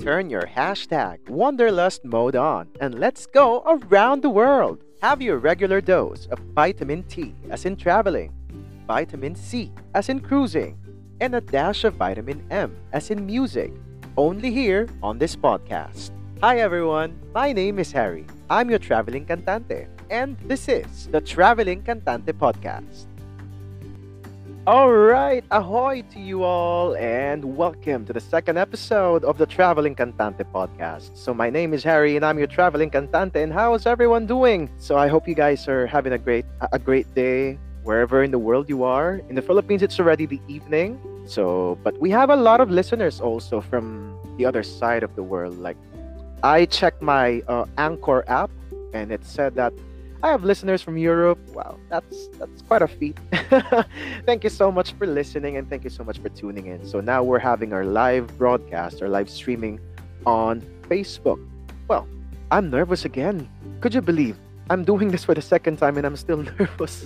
turn your hashtag Wanderlust mode on and let's go around the world. Have your regular dose of vitamin T, as in traveling, vitamin C, as in cruising, and a dash of vitamin M, as in music, only here on this podcast. Hi everyone, my name is Harry. I'm your traveling cantante, and this is the Traveling Cantante Podcast. All right, ahoy to you all, and welcome to the second episode of the Traveling Cantante podcast. So my name is Harry, and I'm your traveling cantante. And how is everyone doing? So I hope you guys are having a great day wherever in the world you are. In the Philippines, it's already the evening. But we have a lot of listeners also from the other side of the world. Like I checked my Anchor app, and it said that I have listeners from Europe. Wow, that's quite a feat. Thank you so much for listening, and thank you so much for tuning in. So now we're having our live broadcast, our live streaming on Facebook. Well, I'm nervous again. Could you believe I'm doing this for the second time and I'm still nervous?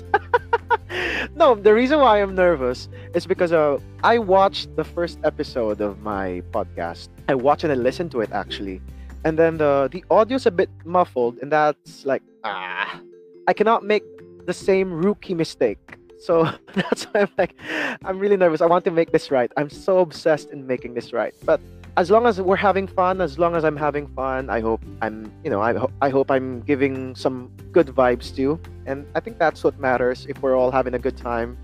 No, the reason why I'm nervous is because I watched the first episode of my podcast. I watched and I listened to it actually. And then the audio's a bit muffled, and that's like, I cannot make the same rookie mistake. So that's why I'm really nervous. I want to make this right. I'm so obsessed in making this right. But as long as we're having fun, as long as I'm having fun, I hope I hope I'm giving some good vibes too. And I think that's what matters if we're all having a good time.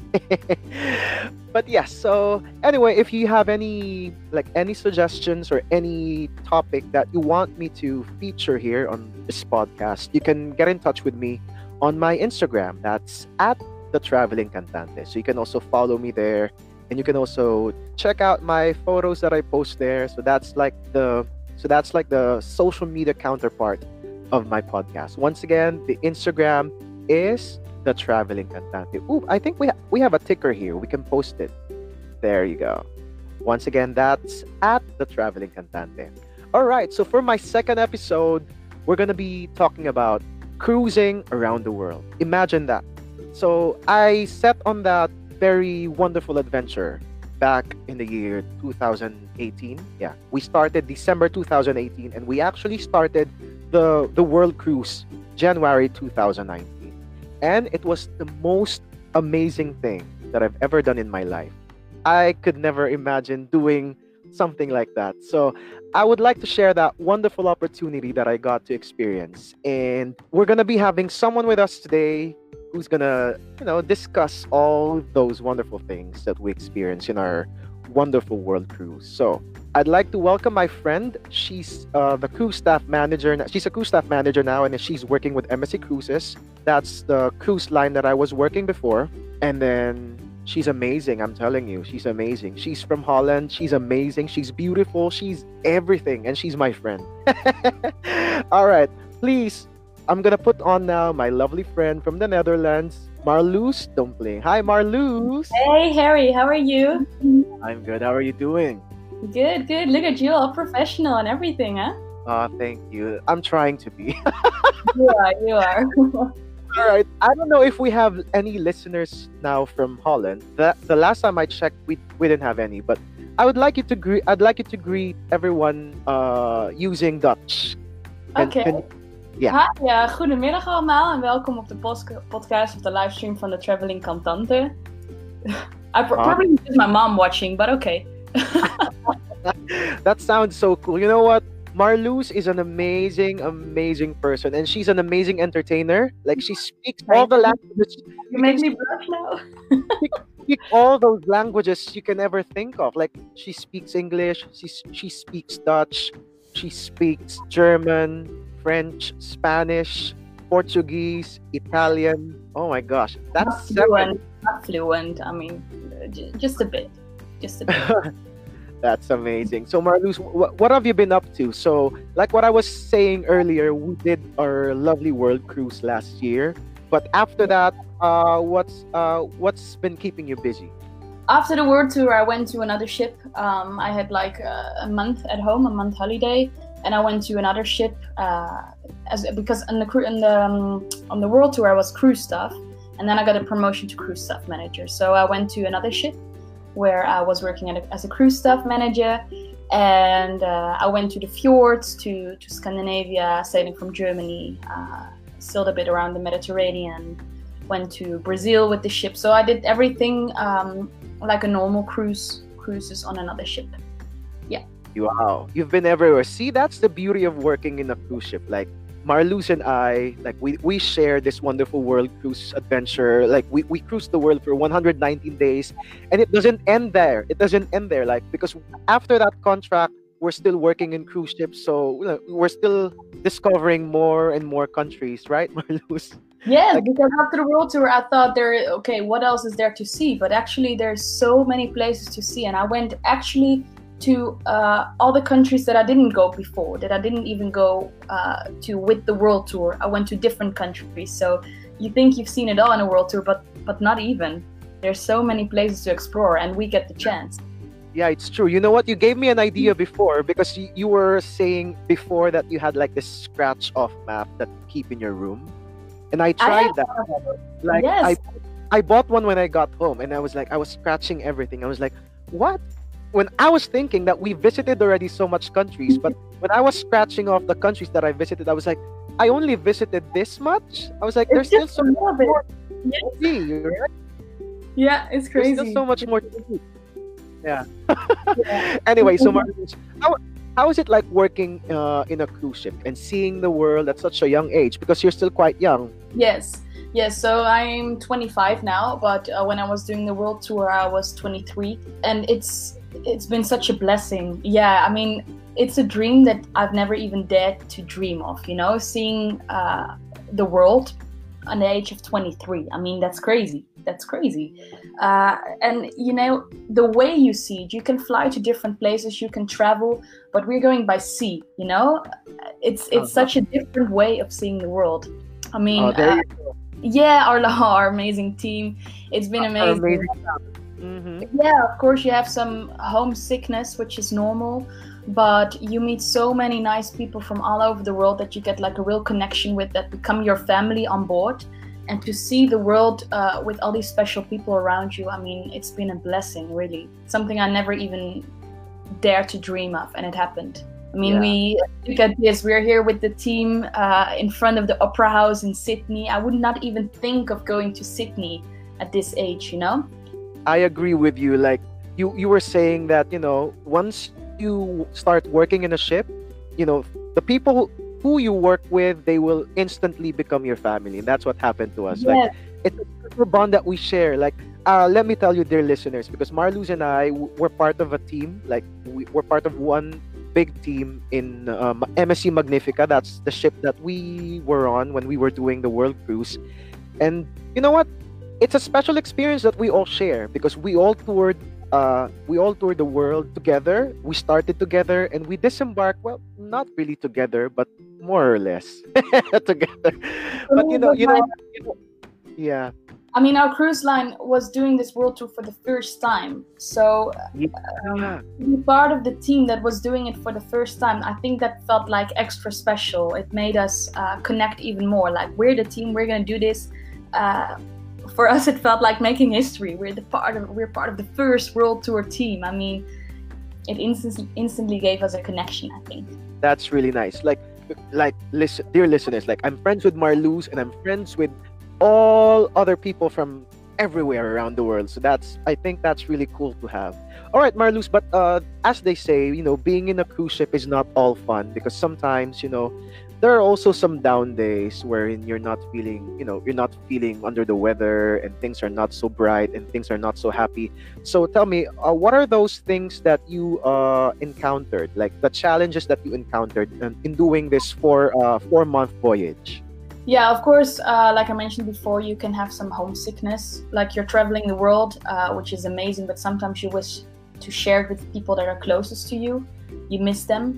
But yes, so anyway, if you have any suggestions or any topic that you want me to feature here on this podcast, you can get in touch with me on my Instagram. That's at the Traveling Cantante. So you can also follow me there, and you can also check out my photos that I post there. So that's like the social media counterpart of my podcast. Once again, the Instagram is the Traveling Cantante. Ooh, I think we have a ticker here. We can post it. There you go. Once again, that's at the Traveling Cantante. All right, so for my second episode, we're gonna be talking about cruising around the world. Imagine that. So I set on that very wonderful adventure back in the year 2018. Yeah, we started December 2018, and we actually started the world cruise January 2019. And it was the most amazing thing that I've ever done in my life. I could never imagine doing something like that. So I would like to share that wonderful opportunity that I got to experience. And we're going to be having someone with us today who's going to, discuss all those wonderful things that we experience in our wonderful world cruise. So I'd like to welcome my friend. She's the cruise staff manager. She's a cruise staff manager now, and she's working with MSC Cruises. That's the cruise line that I was working before. And then she's amazing. I'm telling you, she's amazing. She's from Holland. She's amazing. She's beautiful. She's everything. And she's my friend. All right. Please, I'm going to put on now my lovely friend from the Netherlands, Marloes Dumpling. Hi, Marloes. Hey, Harry. How are you? I'm good. How are you doing? Good, good. Look at you, all professional and everything, huh? Thank you. I'm trying to be. You are. All right. I don't know if we have any listeners now from Holland. The last time I checked, we didn't have any. But I'd like you to greet everyone using Dutch. Okay. Yeah. Hi, goedemiddag allemaal en welkom op de podcast of the livestream van de Traveling Cantante. I probably just my mom watching, but okay. That sounds so cool. You know what? Marloes is an amazing, amazing person, and she's an amazing entertainer. Like she speaks all the languages. You make me blush now. She speaks all those languages you can ever think of. Like she speaks English, she speaks Dutch, she speaks German, French, Spanish, Portuguese, Italian. Oh my gosh, that's not fluent. I mean, just a bit. That's amazing. So Marloes, what have you been up to? So like what I was saying earlier, we did our lovely world cruise last year. But after that, what's been keeping you busy? After the world tour, I went to another ship. I had like a month at home, a month holiday, and I went to another ship because on the world tour I was cruise staff, and then I got a promotion to cruise staff manager. So I went to another ship. where I was working as a cruise staff manager. And I went to the fjords, to Scandinavia, sailing from Germany, sailed a bit around the Mediterranean, went to Brazil with the ship. So I did everything like a normal cruises on another ship. Yeah. Wow, you've been everywhere. See, that's the beauty of working in a cruise ship. Like Marluz and I, like we share this wonderful world cruise adventure. Like we cruised the world for 119 days, and it doesn't end there. It doesn't end there. Like, because after that contract, we're still working in cruise ships, so we're still discovering more and more countries, right, Marluz? Yes, Like, because after the world tour, I thought okay, what else is there to see? But actually, there's so many places to see, and I went actually to all the countries that I didn't go before, that I didn't even go to with the world tour. I went to different countries. So you think you've seen it all in a world tour, but not even. There's so many places to explore, and we get the chance. yeah, it's true. You know what? You gave me an idea before, because you were saying before that you had like this scratch off map that you keep in your room, and I tried that. Like, yes. I bought one when I got home, and I was scratching everything. I was like, what? When I was thinking that we visited already so much countries, but when I was scratching off the countries that I visited, I was like, I only visited this much. I was like, there's still so much more to see, right? Yeah, it's crazy. There's still so much more to see. Yeah. Yeah. Anyway, so Marluz, how is it like working in a cruise ship and seeing the world at such a young age? Because you're still quite young. Yes. So I'm 25 now, but when I was doing the world tour, I was 23, and it's been such a blessing. Yeah, I mean, it's a dream that I've never even dared to dream of, seeing the world at the age of 23. I mean, that's crazy. And the way you see it, you can fly to different places, you can travel, but we're going by sea. It's such a different way of seeing the world. I mean, yeah, our amazing team. It's been amazing. Mm-hmm. Yeah, of course you have some homesickness, which is normal, but you meet so many nice people from all over the world that you get like a real connection with, that become your family on board. And to see the world with all these special people around you, I mean, it's been a blessing, really. Something I never even dared to dream of, and it happened. I mean, we look at this. We're here with the team in front of the Opera House in Sydney. I would not even think of going to Sydney at this age, I agree with you. Like you were saying that, once you start working in a ship, the people who you work with, they will instantly become your family. And that's what happened to us. Yes. Like, it's a bond that we share. Like, let me tell you, dear listeners, because Marluz and I, we're part of a team. Like, we're part of one big team in MSC Magnifica. That's the ship that we were on when we were doing the world cruise. And you know what? It's a special experience that we all share, because we all toured the world together. We started together, and we disembarked, well, not really together, but more or less together. But yeah. I mean, our cruise line was doing this world tour for the first time. So to be part of the team that was doing it for the first time, I think that felt like extra special. It made us connect even more. Like, we're the team, we're going to do this. For us, it felt like making history. We're part of the first world tour team. I mean, it instantly gave us a connection, I think. That's really nice. Like, listen, dear listeners, like, I'm friends with Marluz, and I'm friends with all other people from everywhere around the world. So I think that's really cool to have. All right, Marluz, but as they say, being in a cruise ship is not all fun, because sometimes, there are also some down days wherein you're not feeling under the weather, and things are not so bright, and things are not so happy. So tell me, what are those things that you encountered, like the challenges that you encountered in doing this 4-month voyage? Yeah, of course, like I mentioned before, you can have some homesickness. Like, you're traveling the world, which is amazing, but sometimes you wish to share it with people that are closest to you. You miss them,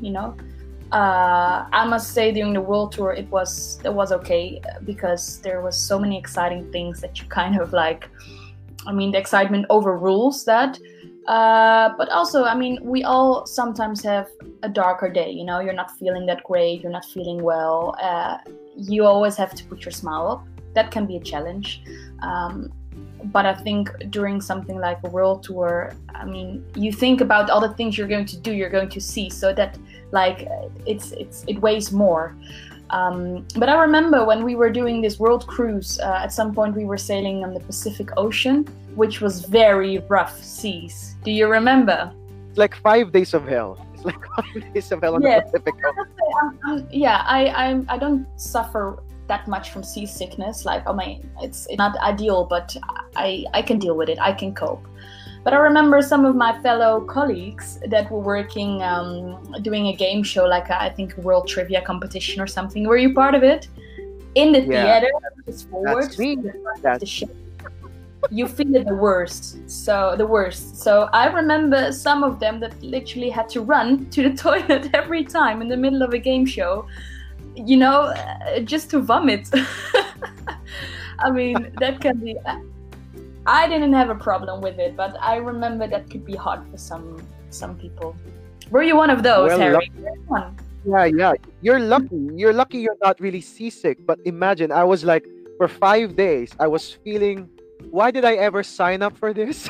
I must say, during the world tour, it was okay, because there was so many exciting things that you kind of like. I mean, the excitement overrules that. But also, I mean, we all sometimes have a darker day. You're not feeling that great. You're not feeling well. You always have to put your smile up. That can be a challenge. but I think during something like a world tour, I mean, you think about all the things you're going to do, you're going to see, so that like it weighs more. But I remember when we were doing this world cruise, at some point we were sailing on the Pacific Ocean, which was very rough seas. Do you remember? It's like 5 days of hell. It's like 5 days of hell on the Pacific Ocean. I don't suffer that much from seasickness. Like, oh my, it's not ideal, but I can deal with it. I can cope. But I remember some of my fellow colleagues that were working, doing a game show, like I think a world trivia competition or something. Were you part of it? In the theater, just forward. That's me. The ship. You feel it the worst. So I remember some of them that literally had to run to the toilet every time in the middle of a game show, you know, just to vomit. I mean, that can be. I didn't have a problem with it, but I remember that could be hard for some people. Were you one of those, Well, Harry? Yeah. You're lucky. You're lucky you're not really seasick. But imagine, I was like, for 5 days, I was feeling, why did I ever sign up for this?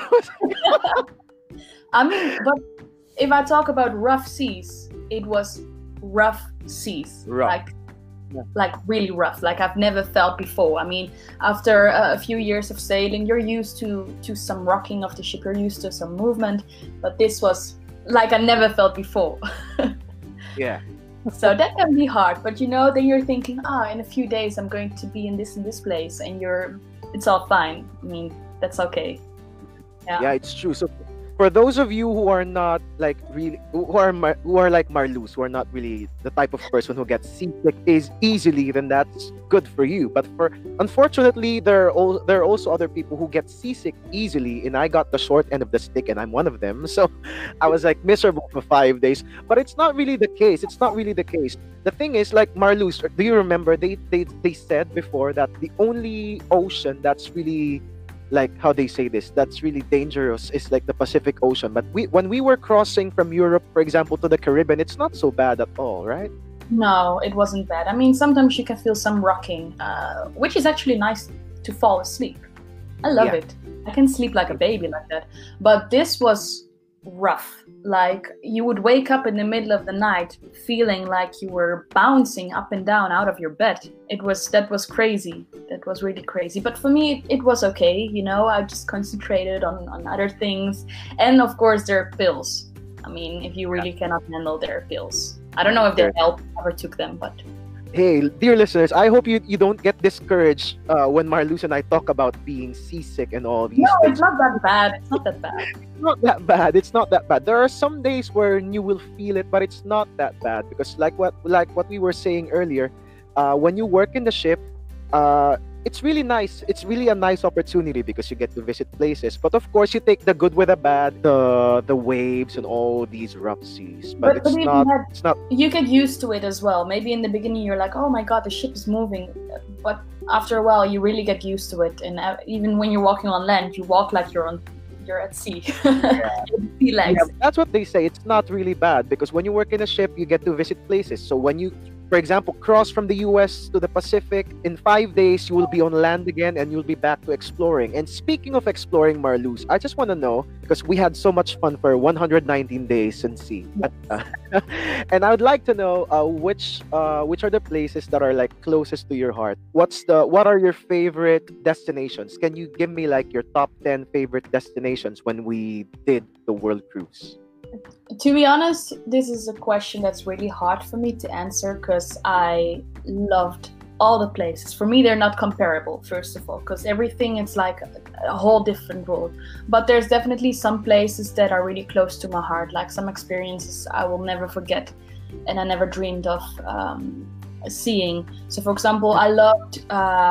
I mean, but if I talk about rough seas, it was rough seas. Rough. Like really rough, like I've never felt before. I mean, after a few years of sailing, you're used to some rocking of the ship, you're used to some movement, but this was like I never felt before. Yeah. So that can be hard, but you know, then you're thinking, in a few days I'm going to be in this place, and it's all fine. I mean, that's okay. Yeah, it's true. So for those of you who are not like really, who are like Marluz, who are not really the type of person who gets seasick is easily, then that's good for you. But unfortunately, there are also other people who get seasick easily, and I got the short end of the stick, and I'm one of them. So I was like miserable for 5 days. But it's not really the case. It's not really the case. The thing is, like Marluz, do you remember they said before that the only ocean that's really, like, how they say this, that's really dangerous is like the Pacific Ocean. But when we were crossing from Europe, for example, to the Caribbean, it's not so bad at all, right? No, it wasn't bad. I mean, sometimes you can feel some rocking, which is actually nice to fall asleep. I love it. I can sleep like a baby like that. But this was rough. Like, you would wake up in the middle of the night feeling like you were bouncing up and down out of your bed. That was crazy. That was really crazy. But for me, it was okay. You know, I just concentrated on other things. And of course, there are pills. I mean, if you really cannot handle, there are pills. I don't know if they help. I never took them, but... Hey, dear listeners, I hope you don't get discouraged when Marluz and I talk about being seasick and all these things. No, it's not that bad. It's not that bad. It's not that bad. There are some days where you will feel it, but it's not that bad, because like what we were saying earlier, when you work in the ship, it's really nice. It's really a nice opportunity because you get to visit places. But of course, you take the good with the bad, the waves and all these rough seas. But it's not. You get used to it as well. Maybe in the beginning you're like, oh my god, the ship is moving. But after a while, you really get used to it. And even when you're walking on land, you walk like you're at sea. Sea legs. Yeah, that's what they say. It's not really bad because when you work in a ship, you get to visit places. So when you, for example, cross from the US to the Pacific, in 5 days, you will be on land again and you'll be back to exploring. And speaking of exploring, Marluz, I just want to know, because we had so much fun for 119 days in sea. Yes. And I would like to know which are the places that are like closest to your heart. What are your favorite destinations? Can you give me like your top 10 favorite destinations when we did the world cruise? To be honest, this is a question that's really hard for me to answer because I loved all the places. For me, they're not comparable, first of all, because everything is like a whole different world. But there's definitely some places that are really close to my heart, like some experiences I will never forget and I never dreamed of seeing. So, for example, I loved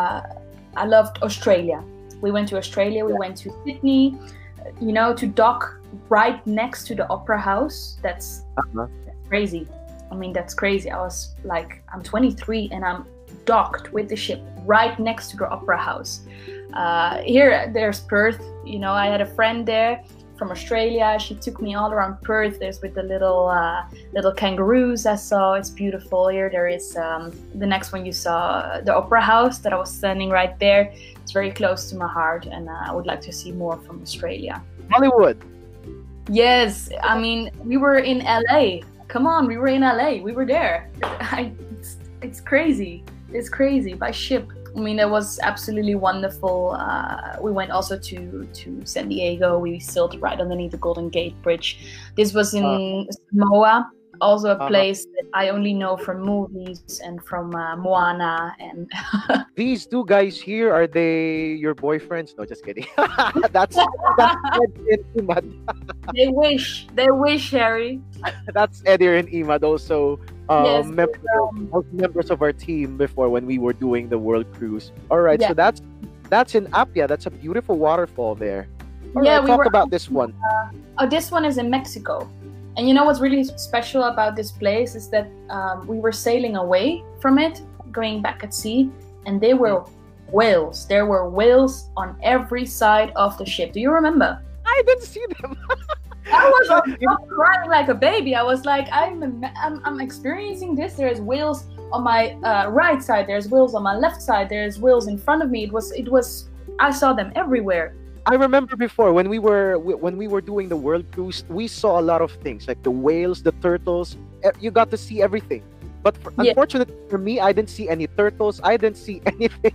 Australia. We went to Australia, we went to Sydney, you know, to dock right next to the Opera House. That's crazy. I mean, that's crazy. I was like, I'm 23 and I'm docked with the ship right next to the Opera House. Here, there's Perth. You know, I had a friend there from Australia. She took me all around Perth. There's with the little kangaroos I saw. It's beautiful here. There is the next one you saw, the Opera House that I was standing right there. It's very close to my heart, and I would like to see more from Australia. Hollywood. Yes, I mean, we were in LA. Come on, we were in LA. We were there. It's crazy. It's crazy by ship. I mean, it was absolutely wonderful. We went also to San Diego. We sailed right underneath the Golden Gate Bridge. This was in Samoa, also a place that I only know from movies and from Moana. And These two guys here, are they your boyfriends? No, just kidding. that's Eddie and Imad. They wish, Harry. That's Eddie and Imad, also Yes, members of our team before when we were doing the world cruise. All right, Yeah. so that's in Apia. That's a beautiful waterfall there. All Yeah, right, we talk were- about this one. Oh, this one is in Mexico. And you know what's really special about this place is that we were sailing away from it, going back at sea, and there were whales. There were whales on every side of the ship. Do you remember? I didn't see them. I was crying like a baby. I was like, I'm experiencing this. There's whales on my right side. There's whales on my left side. There's whales in front of me. It was. I saw them everywhere. I remember before when we were doing the world cruise, we saw a lot of things like the whales, the turtles. You got to see everything. But Yeah. unfortunately for me, I didn't see any turtles. I didn't see anything.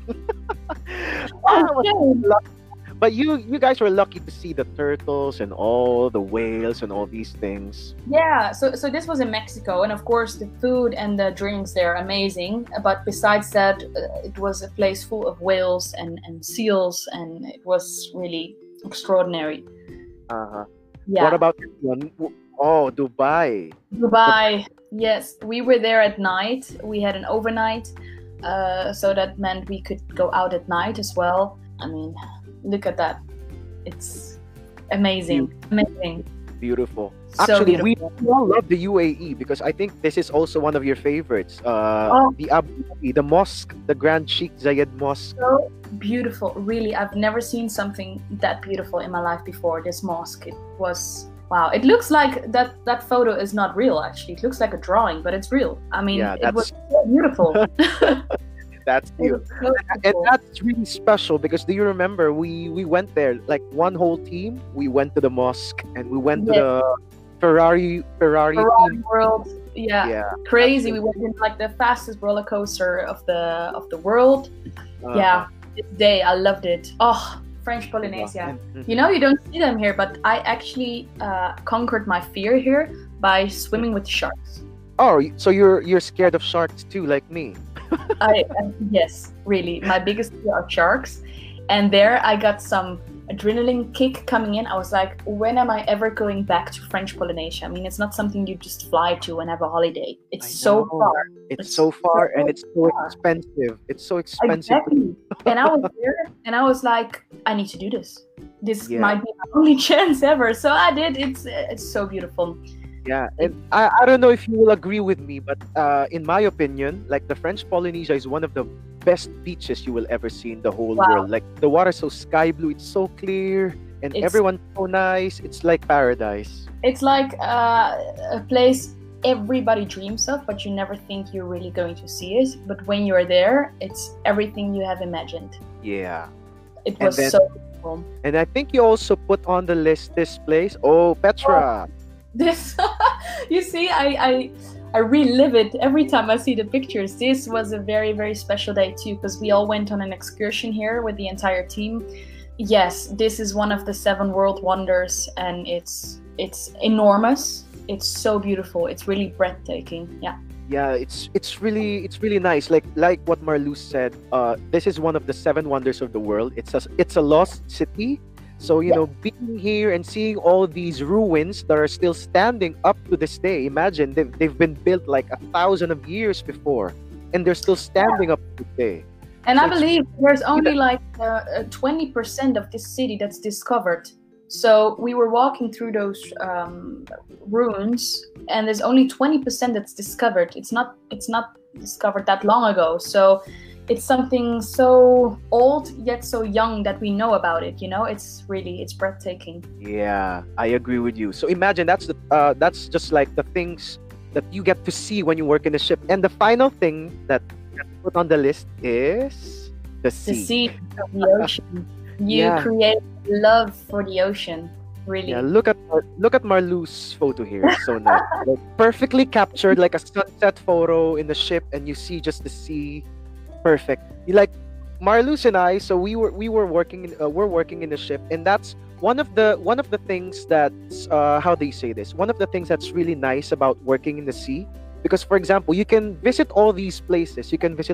But you guys were lucky to see the turtles and all the whales and all these things. Yeah, so this was in Mexico, and of course the food and the drinks there are amazing. But besides that, it was a place full of whales and seals, and it was really extraordinary. Uh-huh. Yeah. What about this one? Oh, Dubai. Dubai? Yes, we were there at night. We had an overnight, so that meant we could go out at night as well. I mean, look at that. It's amazing. Amazing. Beautiful. So Actually, beautiful. we all love the UAE because I think this is also one of your favorites. The Abu Dhabi, the mosque, the Grand Sheikh Zayed Mosque. So beautiful. Really, I've never seen something that beautiful in my life before. This mosque. It was wow. It looks like that photo is not real, actually. It looks like a drawing, but it's real. I mean, Yeah, it was so beautiful. That's It you. was so And beautiful. that's really special because do you remember we went there like one whole team? We went to the mosque and we went to Yes. the Ferrari Ferrari team. World. Yeah. Yeah. Crazy. We went in like the fastest roller coaster of the world. Yeah. This day I loved it. Oh, French Polynesia. Mhm. You know, you don't see them here, but I actually conquered my fear here by swimming with sharks. Oh, so you're scared of sharks too, like me. Yes, really. My biggest fear are sharks. And there I got some adrenaline kick coming in. I was like, when am I ever going back to French Polynesia? I mean, it's not something you just fly to and have a holiday. It's I so know. far. It's so far and it's so far. expensive. It's so expensive. Exactly. And I was there and I was like, I need to do this. This Yeah. might be my only chance ever. So I did. It's so beautiful. Yeah, and I don't know if you will agree with me, but in my opinion, like the French Polynesia is one of the best beaches you will ever see in the whole Wow. world. Like the water's so sky blue, it's so clear, and It's- everyone's so nice. It's like paradise. It's like a place everybody dreams of, but you never think you're really going to see it. But when you're there, it's everything you have imagined. Yeah. It And was then- so beautiful. And I think you also put on the list this place. Oh, Petra. This, you see, I relive it every time I see the pictures. This was a very, very special day too, because we all went on an excursion here with the entire team. Yes, this is one of the 7 world wonders, and it's enormous. It's so beautiful. It's really breathtaking. Yeah. Yeah, it's really nice. Like what Marlou said, this is one of the 7 wonders of the world. It's a lost city. So you know, being here and seeing all these ruins that are still standing up to this day. Imagine they've been built like 1,000 of years before, and they're still standing up to this day. And So I it's- believe there's only like 20% of this city that's discovered. So we were walking through those ruins, and there's only 20% that's discovered. It's not discovered that long ago. So it's something so old yet so young that we know about it. It's breathtaking. Yeah, I agree with you. So imagine that's just like the things that you get to see when you work in a ship. And the final thing that gets put on the list is the The sea. sea, the ocean. You Yeah. create love for the ocean, really. Yeah, look at Marlu's photo here. It's so nice. Like, perfectly captured, like a sunset photo in the ship, and you see just the sea. Perfect. Like Marlu's and I, so we were working we're working in the ship, and that's one of the things that's how do you say this? One of the things that's really nice about working in the sea, because for example, you can visit all these places,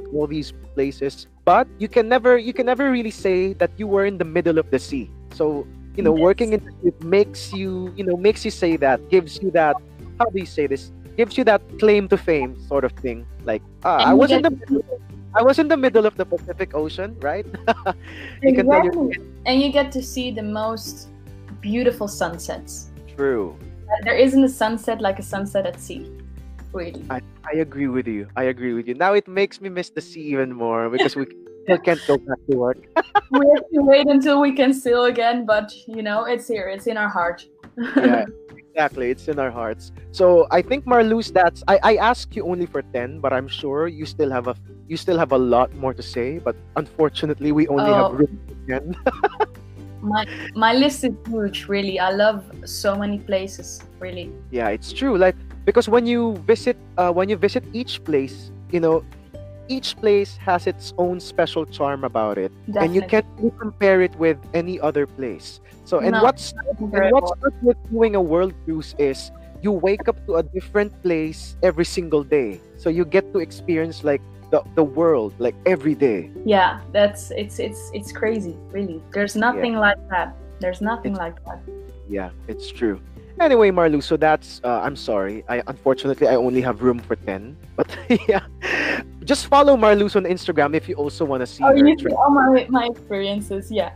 but you can never really say that you were in the middle of the sea. So working Yes. in the ship makes you say that, gives you that, how do you say this? Gives you that claim to fame sort of thing. Like, I And you was in get the middle of the Pacific Ocean, right? You can tell your exactly, and you get to see the most beautiful sunsets. true. There isn't a sunset like a sunset at sea, really. I agree with you. Now it makes me miss the sea even more because we still can't go back to work. We have to wait until we can sail again, but it's here. It's in our heart. Yeah, exactly. It's in our hearts. So I think Marluz, I asked you only for 10, but I'm sure you still have a lot more to say. But unfortunately, we only have Oh, room for 10. my list is huge, really. I love so many places, really. Yeah, it's true. Like, because when you visit each place, each place has its own special charm about it, and you Definitely. can't really compare it with any other place. So, and No, what's not and what's comparable. good with doing a world cruise is you wake up to a different place every single day. So you get to experience like the world like every day. Yeah, it's crazy, really. There's Yeah, nothing like that. There's nothing it's like that. yeah, it's true. Anyway, Marlu, so I'm sorry. I only have room for 10. But yeah. Just follow Marluz on Instagram if you also want to see Oh, her you see trip. all my experiences, yeah.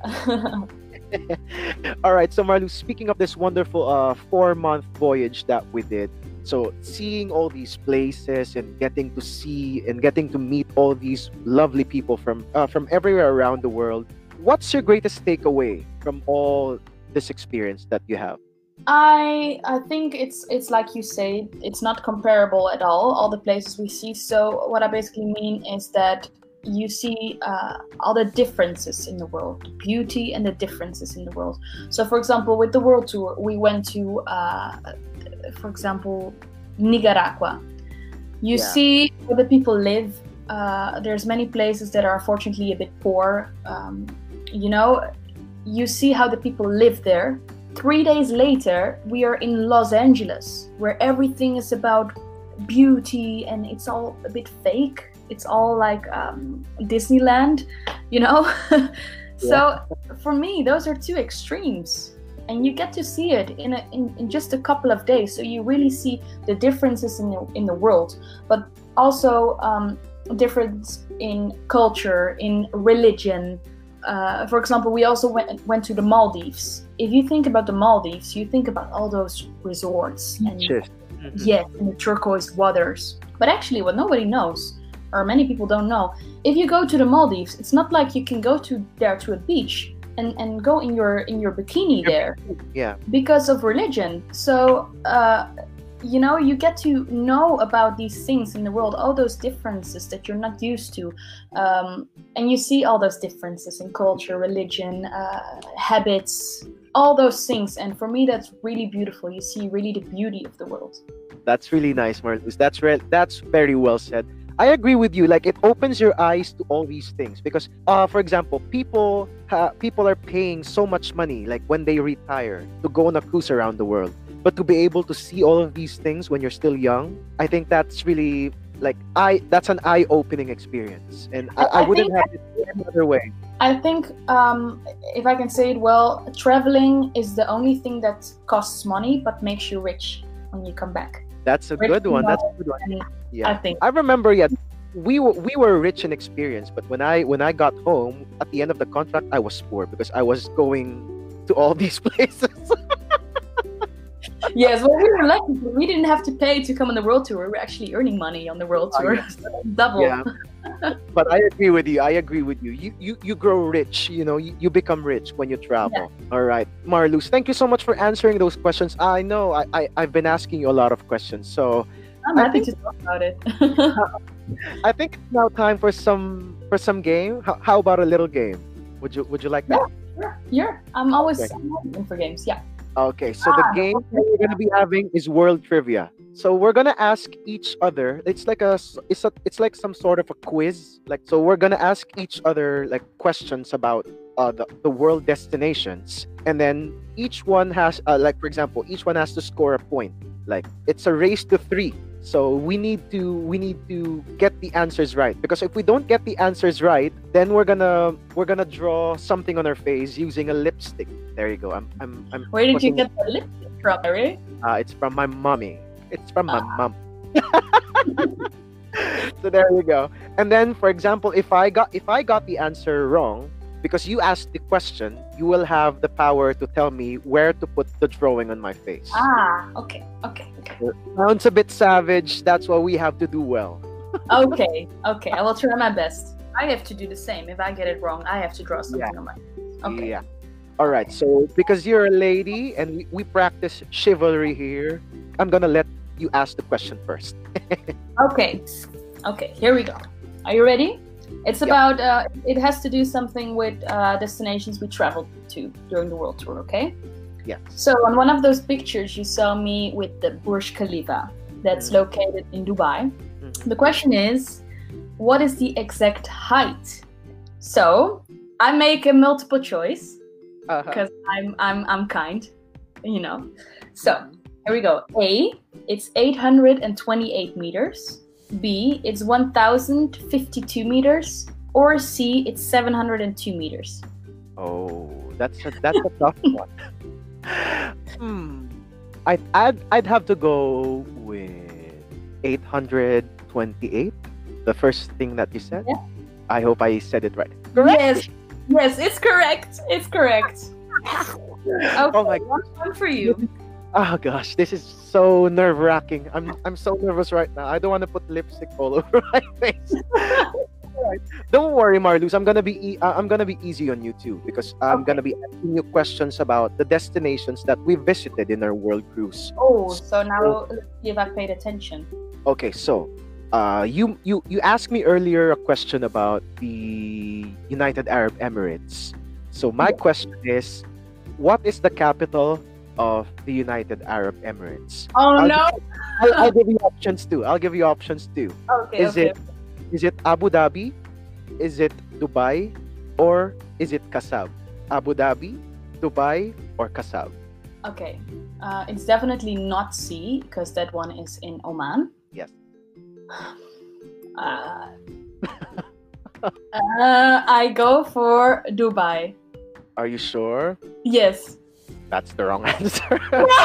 All right, so Marluz, speaking of this wonderful 4-month voyage that we did, so seeing all these places and getting to see and getting to meet all these lovely people from everywhere around the world, what's your greatest takeaway from all this experience that you have? I think it's like you say, it's not comparable at all the places we see. So what I basically mean is that you see all the differences in the world, the beauty and the differences in the world. So for example, with the world tour, we went to for example, Nicaragua. You Yeah, see where the people live. There's many places that are unfortunately a bit poor. You know, you see how the people live there. 3 days later, we are in Los Angeles, where everything is about beauty and it's all a bit fake. It's all like Disneyland, you know? yeah, So for me, those are two extremes. And you get to see it in just a couple of days. So you really see the differences in the world, but also difference in culture, in religion. For example, we also went to the Maldives. If you think about the Maldives, you think about all those resorts and beaches. Mhm. yes, and the turquoise waters. But actually, what nobody knows, or many people don't know, if you go to the Maldives, it's not like you can go to a beach and go in your bikini there Yeah, because of religion. So you get to know about these things in the world, all those differences that you're not used to, and you see all those differences in culture, religion, habits, all those things. And for me, that's really beautiful. You see really the beauty of the world. that's really nice, Marluz. That's very well said. I agree with you. Like, it opens your eyes to all these things because, for example, people are paying so much money, like when they retire, to go on a cruise around the world. But to be able to see all of these things when you're still young, I think that's really that's an eye-opening experience, and I I wouldn't think have it any other way. I think if I can say it well, traveling is the only thing that costs money but makes you rich when you come back. That's a Rich good in one. That's a knowledge, good one. and I Yeah, think I remember. Yeah, we were rich in experience, but when I got home at the end of the contract, I was poor because I was going to all these places. yes. Well, we were lucky. We didn't have to pay to come on the world tour. We were actually earning money on the world Oh, tour, yeah, so double. yeah. But I agree with you. I agree with you. You grow rich. You become rich when you Yeah, travel. All right, Marluz, thank you so much for answering those questions. I know I've been asking you a lot of questions, so I'm I happy think to talk about it. I think it's now time for some game. How about a little game? Would you like Yeah, that? sure. Yeah, Okay. I'm always in for games. Yeah. Okay, so the game that we're gonna be having is world trivia. So we're gonna ask each other. It's like it's like some sort of a quiz. Like, so we're gonna ask each other like questions about the world destinations, and then each one has like, for example, each one has to score a point. Like, it's a race to three. So we need to get the answers right, because if we don't get the answers right, then we're gonna draw something on our face using a lipstick. There you go. I'm Where did you putting get the lipstick from, Harry? it's from my mommy. It's from my mom. So there you go. And then, for example, if I got the answer wrong, because you asked the question, you will have the power to tell me where to put the drawing on my face. Okay, okay, okay. Sounds a bit savage. That's why we have to do well. Okay, okay. I will try my best. I have to do the same. If I get it wrong, I have to draw something Yeah. on my. Okay. Yeah. All right. So because you're a lady and we practice chivalry here, I'm gonna let you ask the question first. Okay. Okay. Here we go. Are you ready? It's Yep. about. It has to do something with destinations we traveled to during the world tour. Okay. Yes. So on one of those pictures, you saw me with the Burj Khalifa that's located in Dubai. Mhm. The question is, what is the exact height? So I make a multiple choice Uh-huh. because I'm kind, you know. So here we go. A, it's 828 meters. B, it's 1052 meters. Or C, it's 702 meters. Oh, that's a tough one. Hmm. I'd have to go with 828. The first thing that you said. Yeah. I hope I said it right. Yes, yes, it's correct. It's correct. Okay, Oh my one for you. Oh gosh, this is so nerve-wracking. I'm so nervous right now. I don't want to put lipstick all over my face. Alright. Don't worry, Marluz. I'm gonna be easy on you too, because I'm Okay. gonna be asking you questions about the destinations that we visited in our world cruise. Oh, so now let's see if I paid attention. Okay, so you asked me earlier a question about the United Arab Emirates. So my Yeah. question is, what is the capital of the United Arab Emirates? Oh I'll, no. I'll give you options too. I'll give you options too. Okay, Is okay. it Abu Dhabi? Is it Dubai? Or is it Kasab? Abu Dhabi, Dubai, or Kasab? Okay. It's definitely not C because that one is in Oman. Yes. I go for Dubai. Are you sure? Yes. That's the wrong answer.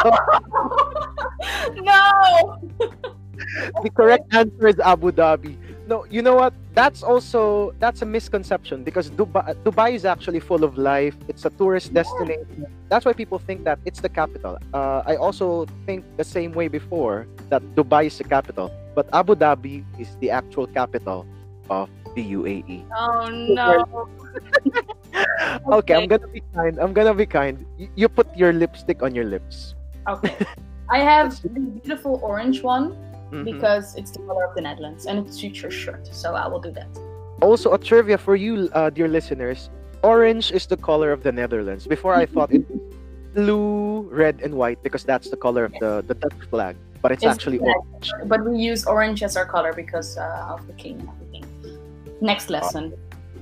No. The correct answer is Abu Dhabi. No, you know what? That's a misconception, because Dubai is actually full of life. It's a tourist destination. That's why people think that it's the capital. I also think the same way before, that Dubai is the capital, but Abu Dhabi is the actual capital of the UAE. Oh no. Okay, I'm gonna be kind. You put your lipstick on your lips. Okay. I have the beautiful orange one Mhm. because it's the color of the Netherlands and it suits your shirt. So I will do that. Also, a trivia for you, dear listeners. Orange is the color of the Netherlands. Before, I thought it was blue, red, and white, because that's the color of the Dutch flag. But it's actually flag, orange. but we use orange as our color because of the king and everything. Next lesson.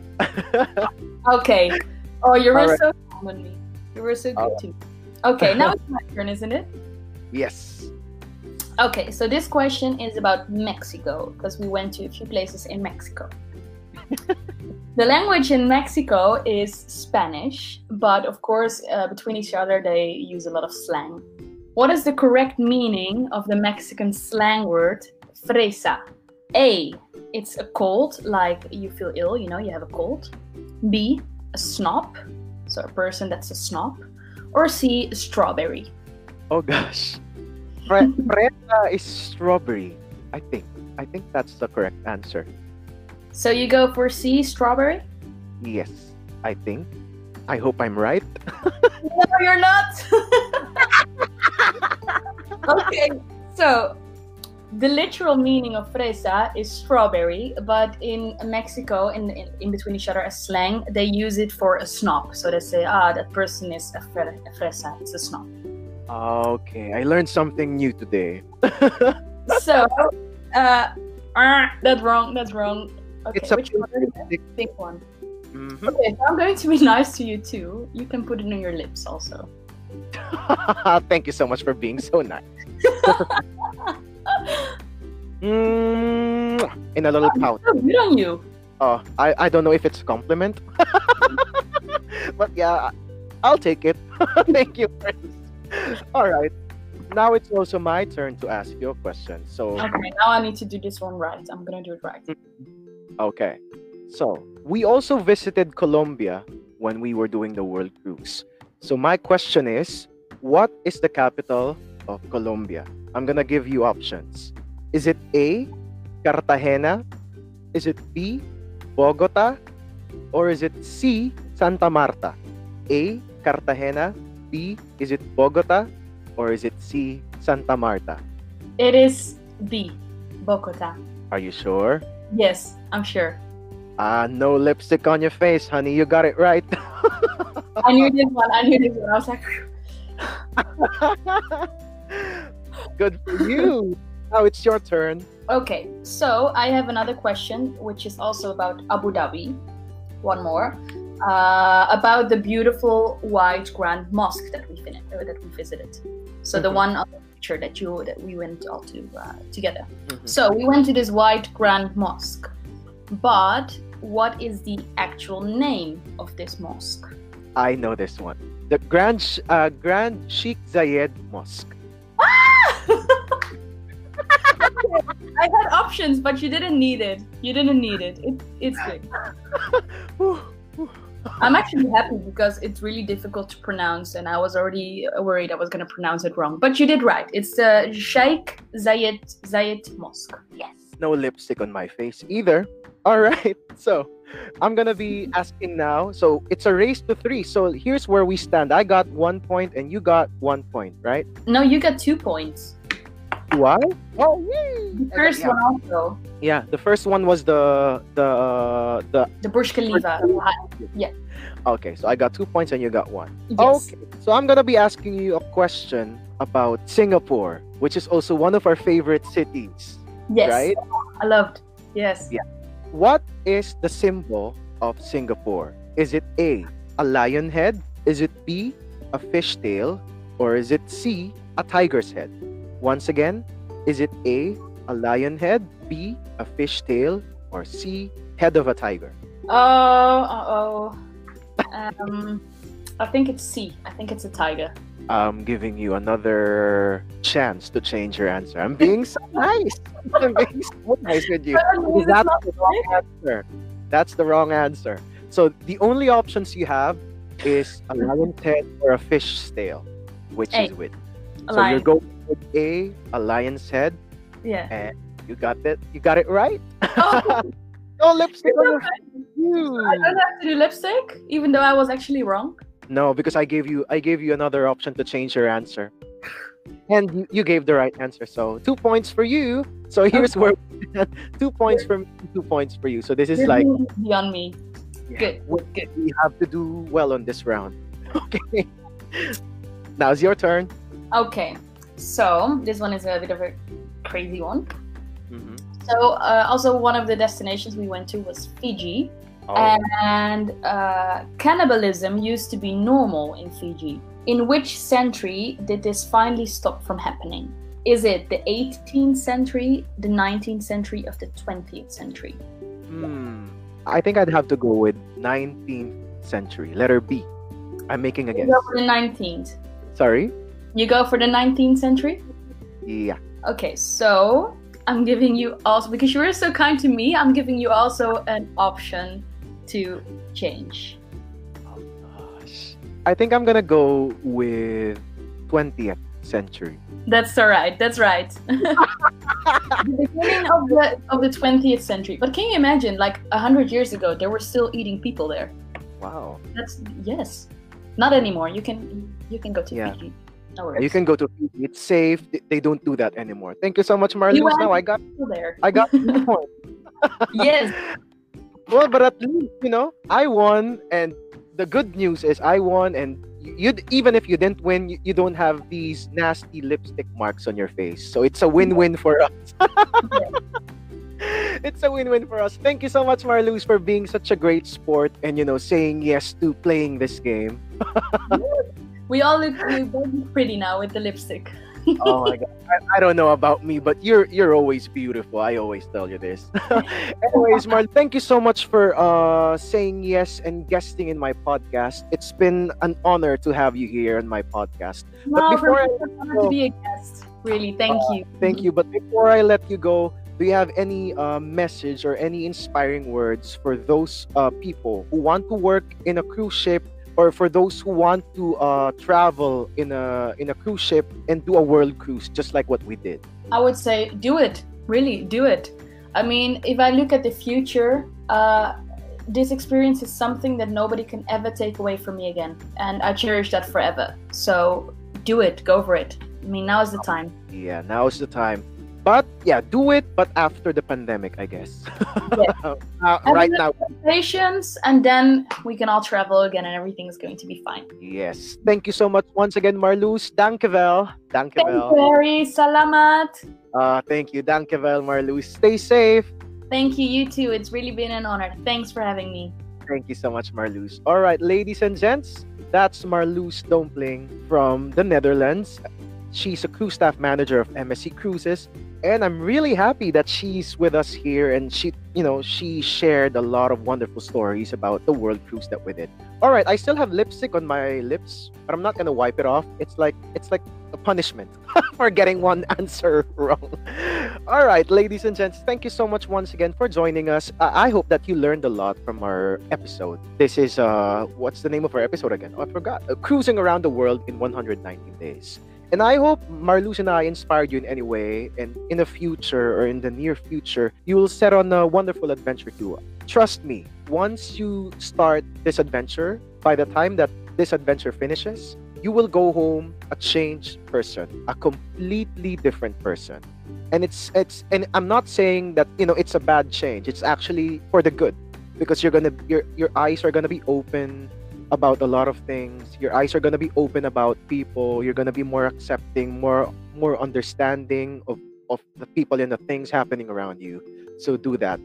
Okay. Oh, you were Alright. so calm with me. You were so good Alright. to me. Okay, now it's my turn, isn't it? Yes. Okay, so this question is about Mexico because we went to a few places in Mexico. The language in Mexico is Spanish, but of course, between each other, they use a lot of slang. What is the correct meaning of the Mexican slang word fresa? A, it's a cold, like you feel ill, you know, you have a cold. B, a snob, so a person that's a snob. Or C, a strawberry. Oh gosh. Fresa is strawberry. I think that's the correct answer. So you go for C, strawberry? Yes, I think. I hope I'm right. No, you're not. Okay, so the literal meaning of fresa is strawberry, but in Mexico, in between each other as slang, they use it for a snob. So they say, that person is a fresa, it's a snob. Okay, I learned something new today. So, that's wrong. Okay, It's a which one? Pink one. Mhm. Okay, so I'm going to be nice to you too. You can put it on your lips also. Thank you so much for being so nice. In a little pout. So good on you. Oh, I don't know if it's a compliment. But yeah, I'll take it. Thank you. All right. Now it's also my turn to ask you a question. So, Okay, now I need to do this one right. I'm gonna do it right. okay. So, we also visited Colombia when we were doing the world cruise. So, my question is, what is the capital of Colombia? I'm going to give you options. Is it A, Cartagena? Is it B, Bogota? Or is it C, Santa Marta? A, Cartagena. B, is it Bogota? Or is it C, Santa Marta? It is B, Bogota. Are you sure? Yes, I'm sure. No lipstick on your face, honey. You got it right. I knew this one. I was like, Good for you. Now it's your turn. okay. So I have another question, which is also about Abu Dhabi. One more. About the beautiful white grand mosque that we visited. So the one on the picture that we went all to together. So we went to this white grand mosque. But what is the actual name of this mosque? I know this one. The Grand Sheikh Zayed Mosque. I had options, but you didn't need it. It's good. I'm actually happy because it's really difficult to pronounce, and I was already worried I was going to pronounce it wrong. But you did right. It's the Sheikh Zayed Mosque. Yes. No lipstick on my face either. All right. So I'm going to be asking now. So it's a race to 3. So here's where we stand. I got 1 point and you got 1 point, right? No, you got 2 points. Why? Oh, yay! The first one also. Yeah, the first one was the Burj Khalifa. Yeah. Okay, so I got 2 points and you got 1. Yes. Okay, so I'm gonna be asking you a question about Singapore, which is also one of our favorite cities. Yes. Right? I loved. Yes. Yeah. What is the symbol of Singapore? Is it A, a lion head? Is it B, a fish tail? Or is it C, a tiger's head? Once again, is it A, a lion head, B, a fish tail, or C, head of a tiger? I think it's C. I think it's a tiger. I'm giving you another chance to change your answer. I'm being so nice. I'm being so nice with you. Because that's the wrong answer. That's the wrong answer. So the only options you have is a lion's head or a fish tail, which is with. So you're going with A, lion's head. Yeah. And you got it. You got it right. Oh. No lipstick on your I don't have to do lipstick, even though I was actually wrong. No, because I gave you another option to change your answer, and you gave the right answer. So 2 points for you. So here's where 2 points from 2 points for you. So this is like beyond me. Yeah, Good. We have to do well on this round. Okay. Now it's your turn. Okay. So this one is a bit of a crazy one. Mm-hmm. So also one of the destinations we went to was Fiji. Oh. And cannibalism used to be normal in Fiji. In which century did this finally stop from happening? Is it the 18th century, the 19th century, or the 20th century? I think I'd have to go with 19th century. Letter B. I'm making a guess. You go for the 19th. Sorry? You go for the 19th century? Yeah. Okay, so I'm giving you also, because you were so kind to me, I'm giving you also an option to change. Oh gosh. I think I'm gonna go with 20th. century. That's all right. That's right. The beginning of the 20th century. But can you imagine, like 100 years ago, they were still eating people there. Wow. That's yes. Not anymore. You can go to Yeah. Fiji. No worries. You can go to Fiji. It's safe. They don't do that anymore. Thank you so much, You Marluz. are Now I got there. the point. Yes. Well, but at least, I won, and the good news is I won, and you even if you didn't win, you don't have these nasty lipstick marks on your face. So it's a win-win for us. It's a win-win for us. Thank you so much, Marluz, for being such a great sport and saying yes to playing this game. We both look pretty now with the lipstick. Oh my god. I don't know about me, but you're always beautiful. I always tell you this. Anyways, Marl, thank you so much for saying yes and guesting in my podcast. It's been an honor to have you here on my podcast. No, before it's an honor to be a guest. Really, thank you. Thank you. But before I let you go, do you have any message or any inspiring words for those people who want to work in a cruise ship, or for those who want to travel in a cruise ship and do a world cruise, just like what we did? I would say do it. Really, do it. I mean, if I look at the future, this experience is something that nobody can ever take away from me again. And I cherish that forever. So do it. Go for it. I mean, now is the time. Yeah, now is the time. But yeah, do it, but after the pandemic, I guess. Yeah. Right now. Patience, and then we can all travel again and everything is going to be fine. Yes. Thank you so much once again, Marluz. Dankjewel. Thank you, Harry. Salamat. Thank you. Dankjewel, Marluz. Stay safe. Thank you, you too. It's really been an honor. Thanks for having me. Thank you so much, Marluz. All right, ladies and gents, that's Marluz Dompling from the Netherlands. She's a crew staff manager of MSC Cruises, and I'm really happy that she's with us here, and she shared a lot of wonderful stories about the world cruise that we did. All right, I still have lipstick on my lips, but I'm not gonna wipe it off. It's like a punishment for getting one answer wrong. All right, ladies and gents, thank you so much once again for joining us. I hope that you learned a lot from our episode. This is what's the name of our episode again? Oh, I forgot. Cruising around the world in 119 days. And I hope Marluz and I inspired you in any way, and in the future or in the near future, you will set on a wonderful adventure too. Trust me, once you start this adventure, by the time that this adventure finishes, you will go home a changed person, a completely different person. And and I'm not saying that it's a bad change. It's actually for the good, because your eyes are gonna be open about a lot of things. Your eyes are going to be open about people. You're going to be more accepting, more understanding of the people and the things happening around you. So do that.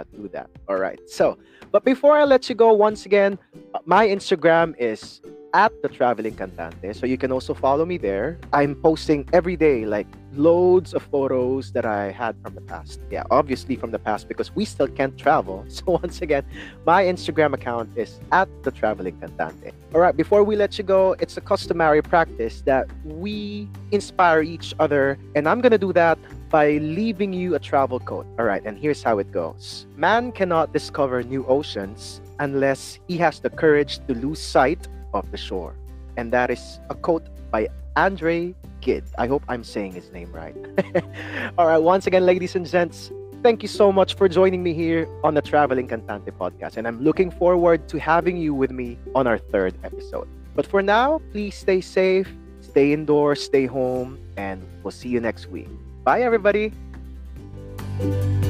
All right. So, but before I let you go, once again, my Instagram is @thetravelingcantante. So you can also follow me there. I'm posting every day, like loads of photos that I had from the past. Yeah, obviously from the past, because we still can't travel. So once again, my Instagram account is @thetravelingcantante. All right, before we let you go, it's a customary practice that we inspire each other, and I'm gonna do that by leaving you a travel quote. All right, and here's how it goes. Man cannot discover new oceans unless he has the courage to lose sight of the shore. And that is a quote by Andre Gide. I hope I'm saying his name right. All right, once again, ladies and gents, thank you so much for joining me here on the Traveling Cantante podcast, and I'm looking forward to having you with me on our 3rd episode. But for now, please stay safe, stay indoors, stay home, and we'll see you next week. Bye, everybody.